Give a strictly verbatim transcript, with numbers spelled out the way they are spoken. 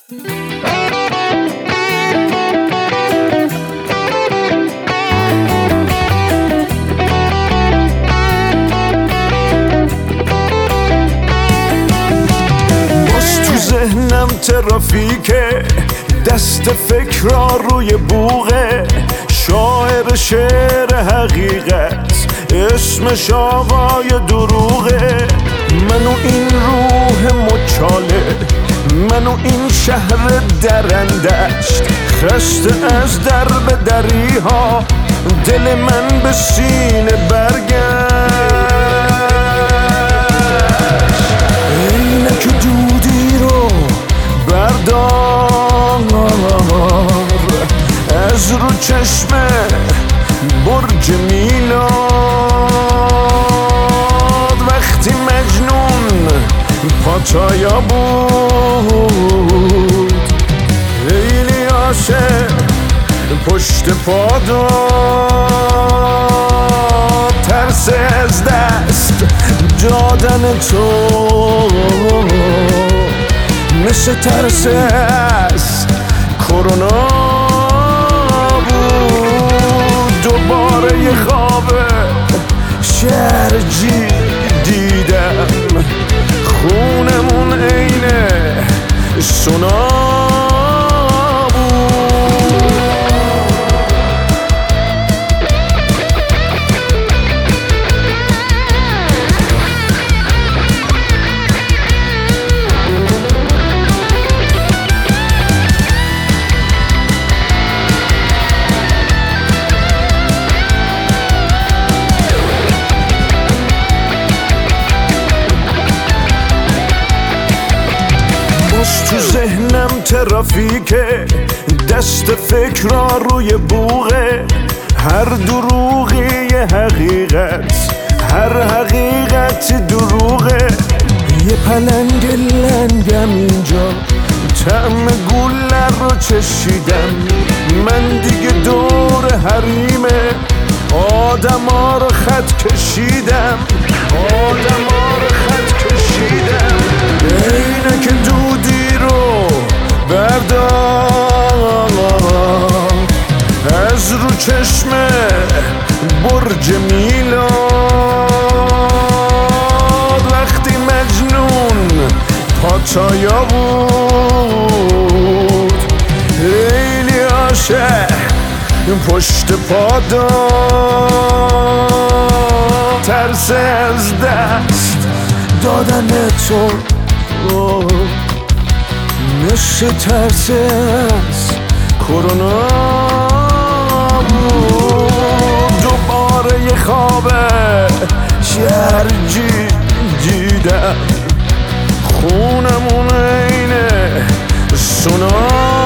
ذهنم ترافیکه، دست فکرها روی بوغه، شاعر شعر حقیقت اسمش آقای دروغه. منو این روح مچاله، منو این شهر درندشت، خسته از در به دری ها، دل من به سینه برگشت. اینه که دودی رو بردار از رو چشم برج میلاد، وقتی مجنون پاتایا بود، خیلی عاشق پشت پا داد، ترس از دست دادن تو مثل ترس از کرونا بود. دوباره یه خواب شرجی دیدم، خونمون عینه سونا تو ذهنم ترافیکه، دست فکرها روی بوغه، هر دروغی یه حقیقت، هر حقیقت دروغه. یه پلنگ لنگم اینجا، طعم گوله رو چشیدم، من دیگه دور حریمه آدم ها رو خط کشیدم، آدم ها رو خط کشیدم. اینه که دودی رو بردار از رو چشم برج میلاد، وقتی مجنون پاتایا بود، خیلی عاشق پشت پا داد، ترس از دست دادن تو مثل ترس از کرونا بود. دوباره یه خواب شرجی دیدم، خونمون عینه سونا